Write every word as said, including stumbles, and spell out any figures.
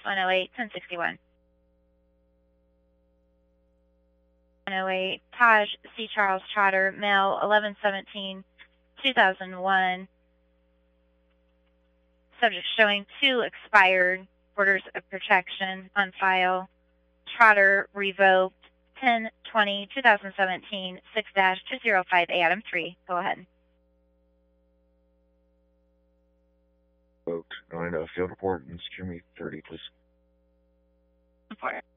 one oh eight, ten sixty-one. one oh eight, Taj C. Charles Trotter, male, eleven seventeen two thousand one. Subject showing two expired orders of protection on file. Trotter revoked ten twenty two thousand seventeen, six two oh five A, Item three. Go ahead. Revoked. And uh, field report and secure me thirty, please. Report.